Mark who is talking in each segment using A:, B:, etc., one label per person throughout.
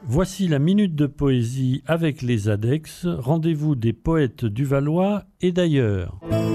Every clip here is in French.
A: Voici la minute de poésie avec les Adex, rendez-vous des poètes du Valois et d'ailleurs.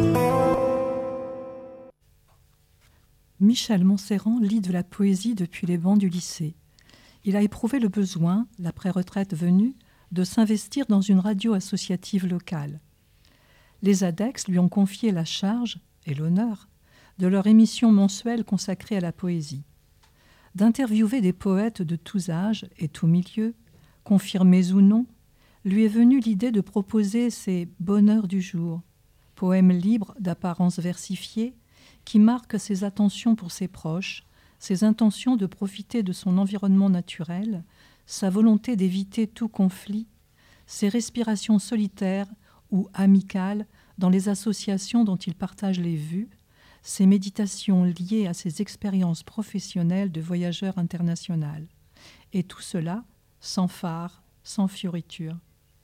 B: Michel Montserrand lit de la poésie depuis les bancs du lycée. Il a éprouvé le besoin, l'après-retraite venue, de s'investir dans une radio associative locale. Les Adex lui ont confié la charge, et l'honneur, de leur émission mensuelle consacrée à la poésie. D'interviewer des poètes de tous âges et tous milieux, confirmés ou non, lui est venue l'idée de proposer ces « bonheurs du jour », poèmes libres d'apparence versifiée, qui marquent ses attentions pour ses proches, ses intentions de profiter de son environnement naturel, sa volonté d'éviter tout conflit, ses respirations solitaires ou amicales dans les associations dont il partage les vues, ses méditations liées à ses expériences professionnelles de voyageur international. Et tout cela sans phare, sans fioriture.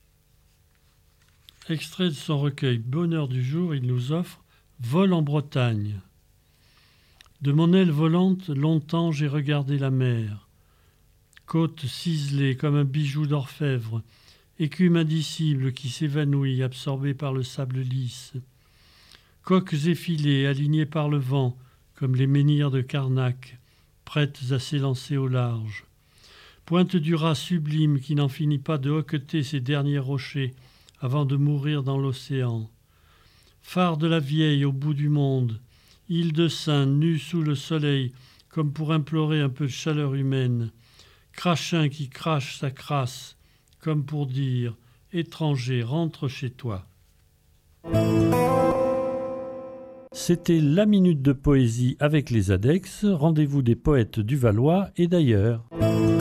A: Extrait de son recueil Bonheur du jour, il nous offre Vol en Bretagne. De mon aile volante, longtemps j'ai regardé la mer. Côte ciselée comme un bijou d'orfèvre, écume indicible qui s'évanouit, absorbée par le sable lisse. Coques effilées, alignées par le vent, comme les menhirs de Carnac, prêtes à s'élancer au large. Pointe du raz sublime qui n'en finit pas de hoqueter ses derniers rochers avant de mourir dans l'océan. Phare de la vieille au bout du monde, île de saints nue sous le soleil comme pour implorer un peu de chaleur humaine. Crachin qui crache sa crasse comme pour dire « Étranger, rentre chez toi ». C'était la minute de poésie avec les Adex, rendez-vous des poètes du Valois et d'ailleurs.